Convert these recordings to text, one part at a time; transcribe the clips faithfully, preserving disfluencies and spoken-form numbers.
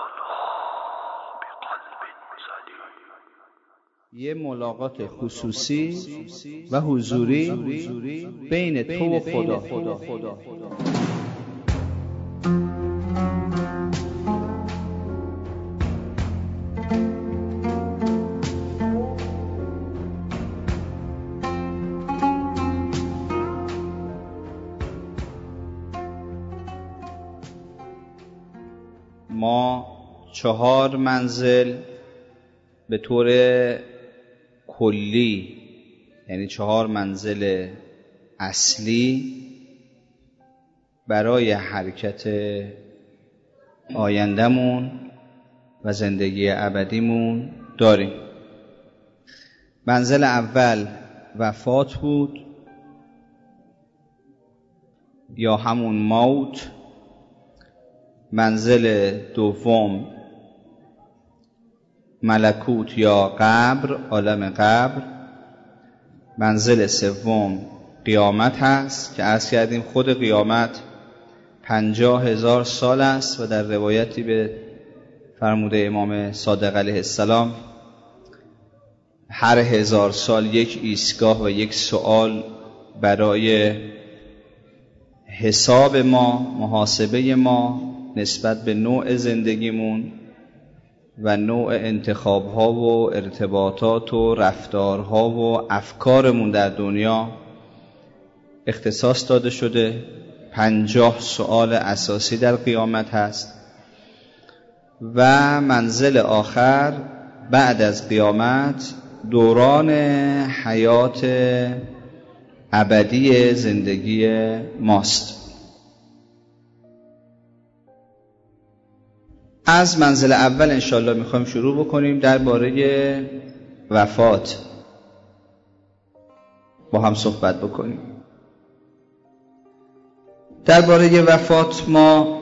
یه ملاقات خصوصی و حضوری بین تو و خدا. ما چهار منزل به طور کلی، یعنی چهار منزل اصلی برای حرکت آیندمون و زندگی ابدیمون داریم. منزل اول وفات بود یا همون موت. منزل دوم ملکوت یا قبر، عالم قبر. منزل سوم قیامت هست که عرض کردیم خود قیامت پنجاه هزار سال است و در روایتی به فرموده امام صادق علیه السلام هر هزار سال یک ایستگاه و یک سوال برای حساب ما، محاسبه ما نسبت به نوع زندگیمون و نوع انتخاب‌ها و ارتباطات و رفتارها و افکارمون در دنیا اختصاص داده شده. پنجاه سوال اساسی در قیامت هست و منزل آخر بعد از قیامت دوران حیات ابدی زندگی ماست. از منزل اول انشاءالله میخوایم شروع بکنیم درباره وفات با هم صحبت بکنیم. درباره وفات ما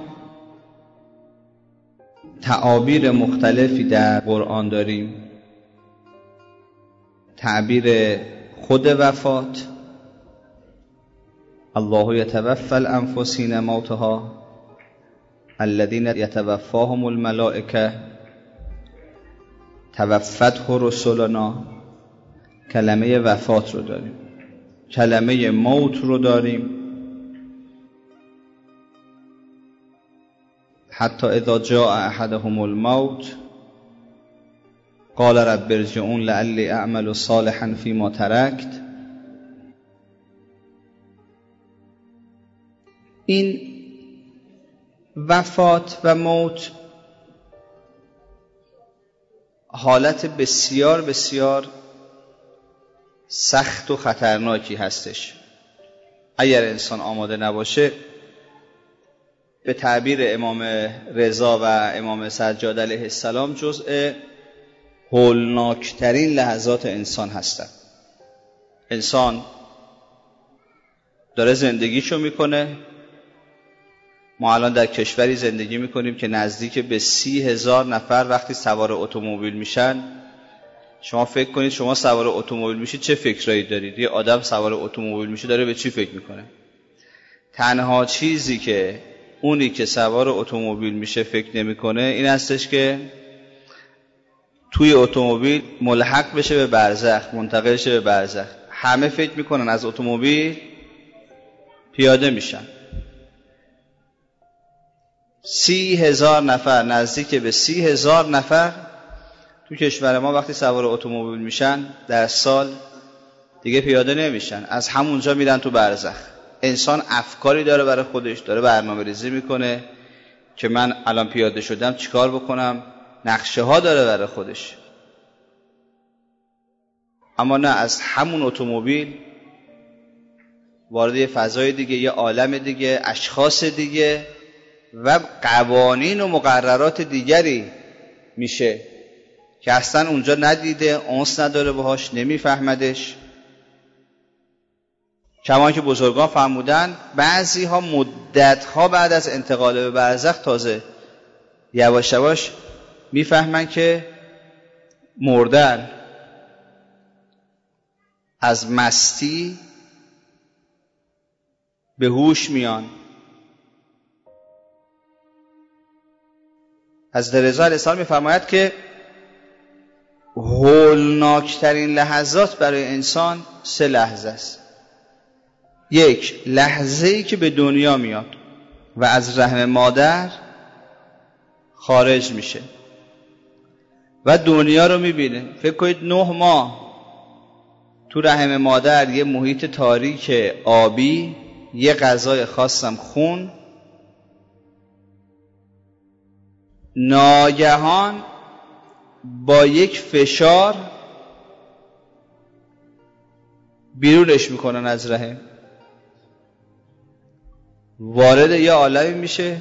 تعابیر مختلفی در قرآن داریم. تعبیر خود وفات، الله یتوفی الانفس حین موتها الذین یتوفاهم الملائکه توفته رسلنا. کلمه وفات رو داریم، کلمه موت رو داریم. حتی اذا جاء احدهم الموت قال رب ارجعون لعلی اعمل صالحا فیما ترکت. این وفات و موت حالت بسیار بسیار سخت و خطرناکی هستش. اگر انسان آماده نباشه، به تعبیر امام رضا و امام سجاد علیه السلام جزء هولناکترین لحظات انسان هستند. انسان داره زندگیشو میکنه. ما الان در کشوری زندگی میکنیم که نزدیک به سی هزار نفر وقتی سوار اتومبیل میشن، شما فکر کنید شما سوار اتومبیل میشید چه فکرایی دارید؟ یه آدم سوار اتومبیل میشه داره به چی فکر میکنه؟ تنها چیزی که اونی که سوار اتومبیل میشه فکر نمیکنه این هستش که توی اتومبیل ملحق بشه به برزخ، منتقل شه به برزخ. همه فکر میکنن از اتومبیل پیاده میشن. سی هزار نفر، نزدیک به سی هزار نفر تو کشور ما وقتی سوار اتومبیل میشن در سال دیگه پیاده نمیشن، از همونجا میرن تو برزخ. انسان افکاری داره برای خودش، داره برنامه ریزی میکنه که من الان پیاده شدم چیکار بکنم، نقشه ها داره برای خودش. اما نه، از همون اتومبیل وارد یه فضای دیگه، یه عالم دیگه، اشخاص دیگه و قوانین و مقررات دیگری میشه که اصلا اونجا ندیده، انس نداره باهاش، نمیفهمدش. کما که بزرگان فرمودن بعضی ها مدت ها بعد از انتقال به برزخ تازه یواش یواش میفهمن که مردن. از مستی به هوش میان. حضرت رضا علیه السلام می‌فرماید که هولناکترین لحظات برای انسان سه لحظه است. یک، لحظه‌ای که به دنیا میاد و از رحم مادر خارج میشه و دنیا رو میبینه. فکر کنید نه ماه تو رحم مادر، یه محیط تاریک آبی، یه غذای خاصم خون، ناگهان با یک فشار بیرونش میکنن از رحم، وارد یه عالمی میشه،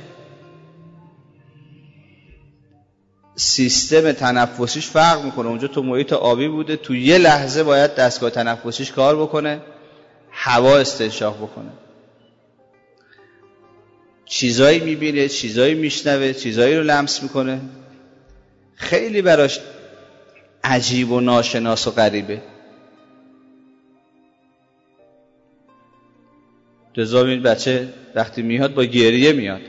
سیستم تنفسیش فرق میکنه. اونجا تو محیط آبی بوده، تو یه لحظه باید دستگاه تنفسیش کار بکنه، هوا استنشاق بکنه، چیزایی میبینه، چیزایی میشنوه، چیزایی رو لمس میکنه. خیلی براش عجیب و ناشناس و غریبه. جزا این بچه وقتی میاد با گریه میاد،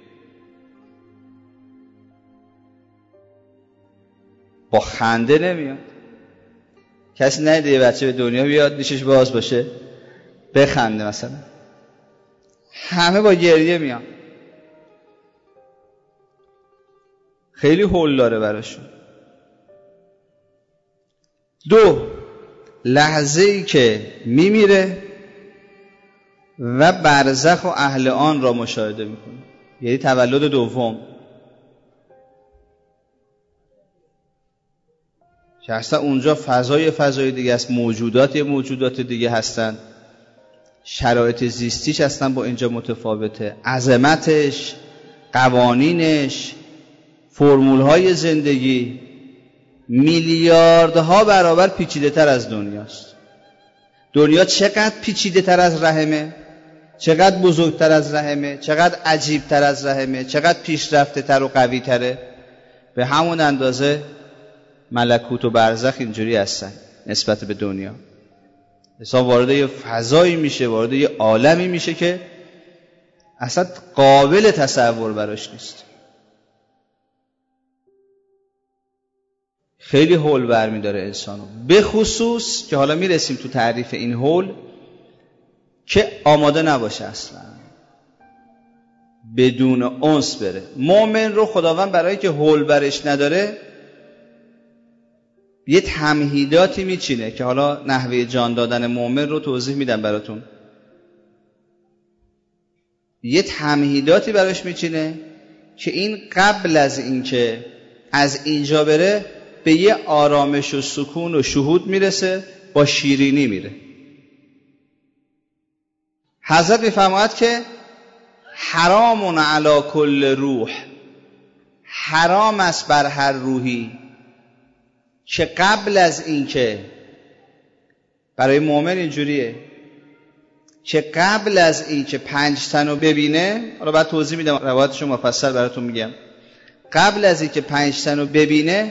با خنده نمیاد. کسی ندیده یه بچه به دنیا بیاد نیشش باز باشه بخنده مثلا، همه با گریه میان. خیلی هول داره براشون. دو، لحظه ای که میمیره و برزخ و اهل آن را مشاهده میکنه، یعنی تولد دوم. که اصلا اونجا فضای فضای دیگه است، موجودات یه موجودات دیگه هستن، شرایط زیستیش اصلا با اینجا متفاوته، عظمتش، قوانینش، فرمولهای زندگی میلیاردها برابر پیچیده تر از دنیاست. دنیا چقدر پیچیده تر از رحمه، چقدر بزرگتر از رحمه، چقدر عجیب تر از رحمه، چقدر پیشرفته تر و قوی تره. به همون اندازه ملکوت و برزخ اینجوری هستن نسبت به دنیا. انسان وارد یه فضایی میشه، وارد یه عالمی میشه که اصلا قابل تصور براش نیست. خیلی هول برمی داره انسانو، به خصوص که حالا میرسیم تو تعریف این هول، که آماده نباشه اصلا، بدون انس بره. مؤمن رو خداوند برای که هول برش نداره یه تمهیداتی میچینه که حالا نحوه جان دادن مؤمن رو توضیح میدم براتون. یه تمهیداتی براش میچینه که این قبل از این که از اینجا بره به یه آرامش و سکون و شهود میرسه، با شیرینی میره. حضرت میفرماید که حرام علی کل روح، حرام است بر هر روحی که قبل از این که، برای مؤمن اینجوریه که قبل از این که پنج تن رو ببینه، حالا بعد توضیح میدم، روایتش رو مفصل براتون میگم، قبل از این که پنج تن رو ببینه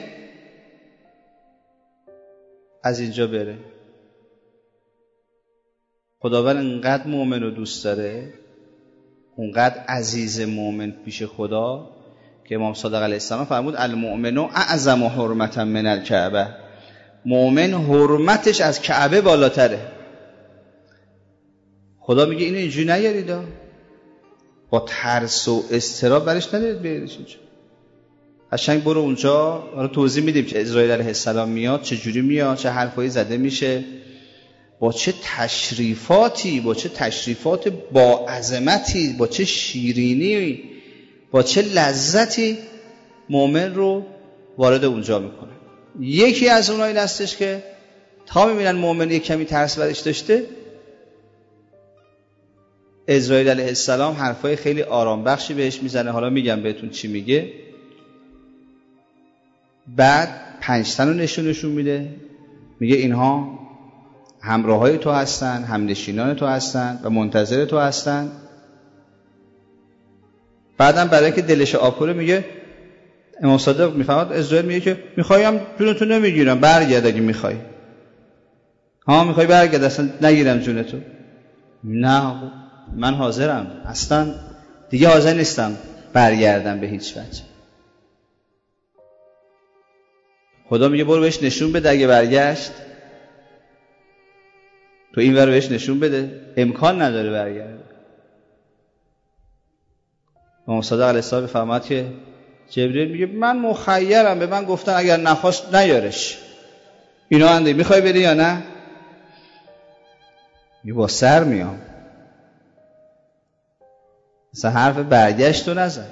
از اینجا بره. خداوند انقدر مؤمن رو دوست داره، اونقدر عزیز مؤمن پیش خدا، که امام صادق علیه السلام فرمود المؤمن اعظم حرمتا من الکعبه، مؤمن حرمتش از کعبه بالاتره. خدا میگه اینو اینجوری نیارید، با ترس و اضطراب برش ندارید بیاریدش اینجا. قشنگ برو اونجا، حالا توضیح میدیم که اسرائیل علیه السلام میاد چه جوری میاد، چه حرفایی زده میشه، با چه تشریفاتی، با چه تشریفات با عظمتی، با چه شیرینی، با چه لذتی مؤمن رو وارد اونجا میکنه. یکی از اونایی هستش که تا میبینن مؤمن یک کمی ترس برش داشته، اسرائیل علیه السلام حرفای خیلی آرام بخشی بهش میزنه، حالا میگم بهتون چی میگه. بعد پنج تن رو نشونشون میده، میگه اینها همراهای تو هستن، همنشینان تو هستن و منتظر تو هستن. بعدم برای که دلش آب کنه میگه، امام صادق میفهمد، اسرائیل میگه که میخوایم جونتو نمیگیرم، برگرد اگه میخوای. ها میخوای برگرد، اصلا نگیرم جونتو. نه من حاضرم، اصلا دیگه حاضر نیستم برگردم به هیچ وجه. خدا میگه برو بهش نشون بده اگه برگشت، تو این ور بهش نشون بده، امکان نداره برگرده. امام صادق علیه السلام بفرماد که جبریل میگه من مخیرم، به من گفتن اگر نخواست نیارش. اینا انده میخوای بری یا نه؟ یه با سر میام، مثلا حرف برگشت رو نزن.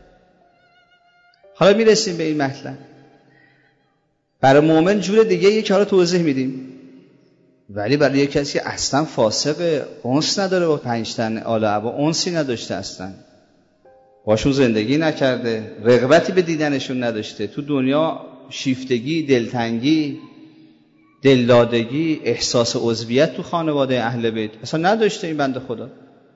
حالا میرسیم به این مطلب. برای مؤمن جور دیگه یک حالا توضیح میدیم، ولی برای یک کسی که اصلا فاسق، انس نداره با پنج تن آل عبا، انسی نداشته، اصلا باشون زندگی نکرده، رغبتی به دیدنشون نداشته، تو دنیا شیفتگی، دلتنگی، دلدادگی، احساس عضویت تو خانواده اهل بیت اصلا نداشته. این بنده خدا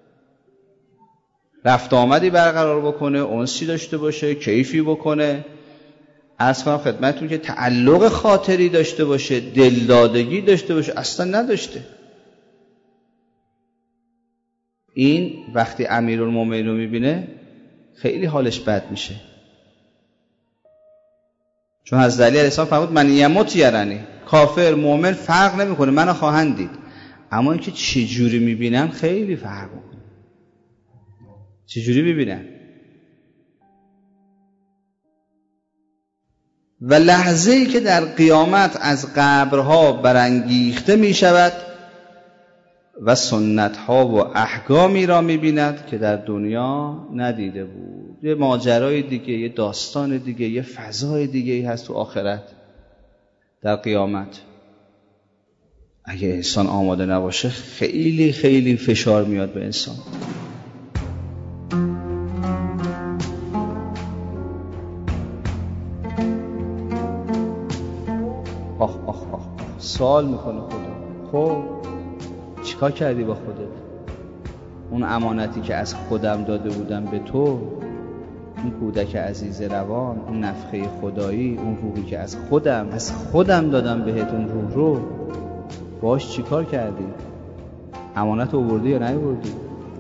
رفت آمدی برقرار بکنه، انسی داشته باشه، کیفی بکنه، عرض کنم خدمتتون که تعلق خاطری داشته باشه، دلدادگی داشته باشه، اصلا نداشته. این وقتی امیرالمومنین رو میبینه خیلی حالش بد میشه، چون حضرت علی علیه السلام فرمود من یموت یرنی، کافر مؤمن فرق نمیکنه، منو خواهند دید، اما اینکه چه جوری میبینن خیلی فرق میکنه. چه جوری میبینن؟ و لحظه‌ای که در قیامت از قبرها برانگیخته می شود و سنت‌ها و احکامی را می‌بیند که در دنیا ندیده بود. یه ماجرای دیگه، یه داستان دیگه، یه فضای دیگه هست تو آخرت، در قیامت. اگه انسان آماده نباشه خیلی خیلی فشار میاد به انسان. آخ آخ آخ سوال میکنه خدا، خب چیکار کردی با خودت؟ اون امانتی که از خودم داده بودم به تو، اون کودک عزیز روان، اون نفخه خدایی، اون روحی که از خودم از خودم دادم بهت، اون روح رو باش چیکار کردی؟ امانت رو آوردی یا نیاوردی؟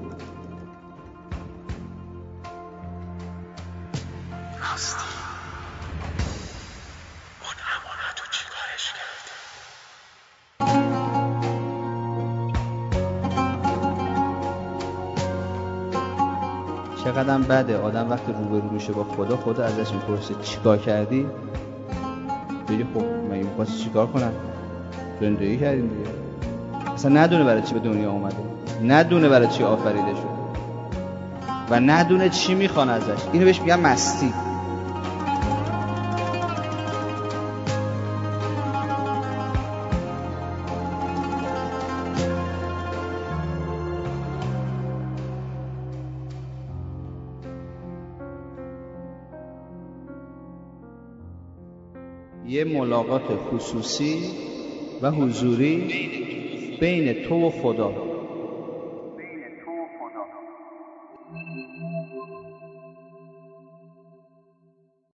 چقدر بده آدم وقتی روبرو میشه با خدا، خدا ازش میپرسه چیکار کردی؟ بگه خب من میخواستی چیکار کنم؟ زندگی کردیم دیگه. اصلا ندونه برای چی به دنیا اومده، ندونه برای چی آفریده شده و ندونه چی میخوان ازش. اینو بهش میگن مستی. یه ملاقات خصوصی و حضوری بین تو و خدا.